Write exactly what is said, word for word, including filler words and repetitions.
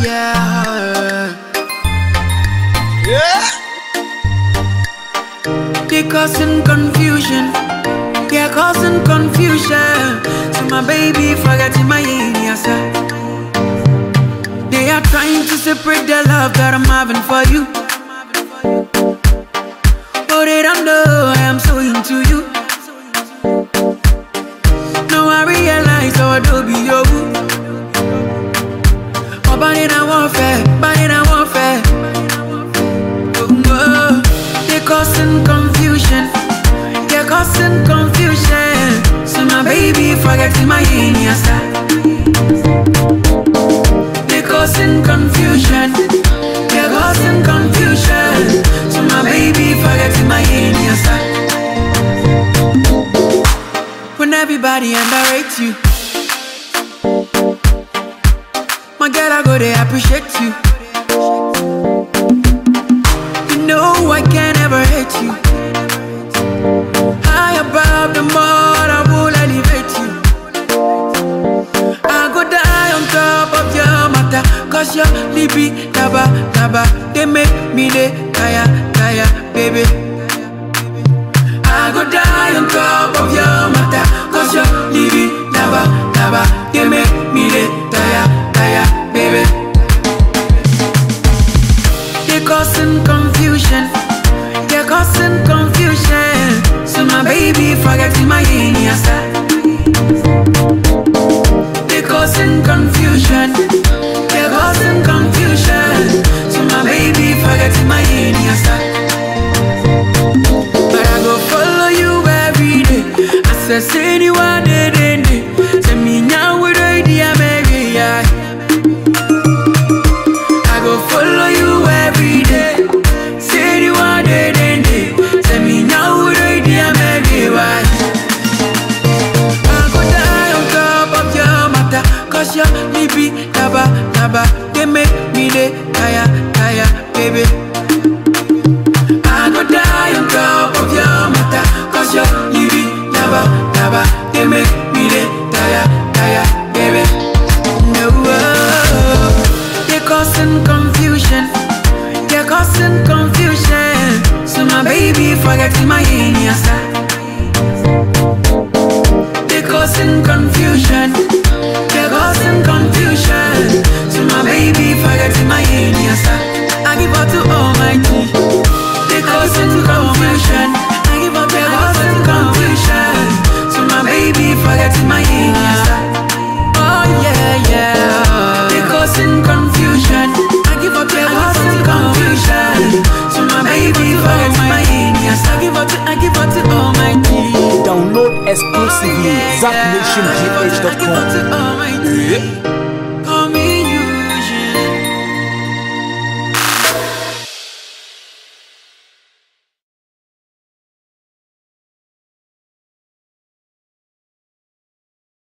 yeah. Yeah. They causing confusion. They're causing confusion. So my baby forgetting my yes. They are trying to separate the love that I'm having for you. But they don't know I am so into you. Now I realize how I do be your boo. Oh, but in a warfare, but in a warfare. Oh, oh. They're causing confusion. They're causing confusion. So my baby forgetting my yes. They're causing confusion. They're causing confusion. So my baby forgetting my yes. When everybody underrates you, my girl, I go they appreciate you. You know I can never hate you. High above the mud, I will elevate you. I go die on top of your matter, cause your libi, taba, taba, they make me the kaya, kaya, baby. I go die on top of your matter, cause your libi, taba, taba, they make me the kaya, kaya, baby. They're causing confusion. They're causing confusion. So my baby forgetting my yes. They're causing confusion. They're causing confusion. So my baby forgetting my yes. But I go follow you every day. I say say the one day day day. Say me now with the idea maybe I. I go follow you every day. Say the one day day day. Say me now with the idea maybe why. I go die on top of your matter, cause your libi, taba, taba, they make me the kaya, kaya, baby. I go die on top of your matter, cause your libi, taba, taba, they make me the kaya, kaya, baby. No, oh, they're causing confusion. They're causing confusion. So my baby forgetting my yes. They're causing confusion. They're causing confusion. So my baby forgetting my yes. I give up to Almighty. They're causing confusion. I give up, they're causing confusion. So my baby forgetting my yes. Oh yeah, yeah. They're causing confusion. I give up, they're causing confusion. So my baby forgetting my yes. I give up to, I give up to Almighty. Download exclusively zap nation g h dot com.